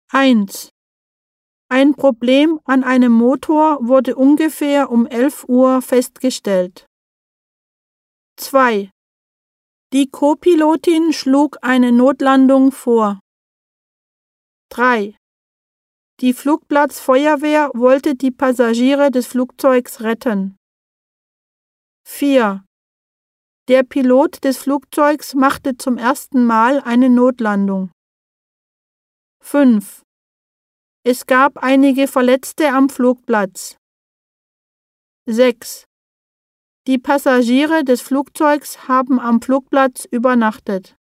1. Ein Problem an einem Motor wurde ungefähr um 11 Uhr festgestellt. 2. Die Co-Pilotin schlug eine Notlandung vor. 3. Die Flugplatzfeuerwehr wollte die Passagiere des Flugzeugs retten. 4. Der Pilot des Flugzeugs machte zum ersten Mal eine Notlandung. 5. Es gab einige Verletzte am Flugplatz. 6. Die Passagiere des Flugzeugs haben am Flugplatz übernachtet.